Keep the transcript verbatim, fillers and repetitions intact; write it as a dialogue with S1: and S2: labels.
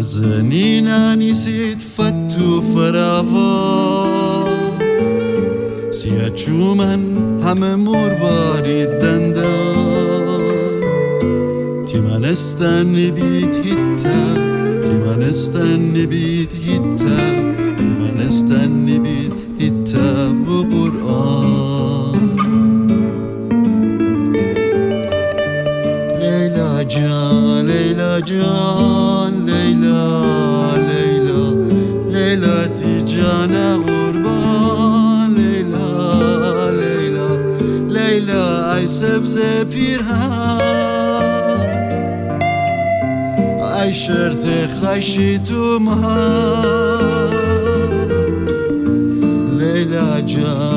S1: نازنین نیست فتو فراوان سیاه چومن همه مرواری دندان تیمانستان نبید هیتا تیمانستان نبید هیتا تیمانستان نبید هیتا بو قرآن لیلا جان لیلا جان لیلا لیلا لیلا تی جان قربان لیلا لیلا لیلا ای سبز پیرهن ای شرط خشی تو مهان لیلا جان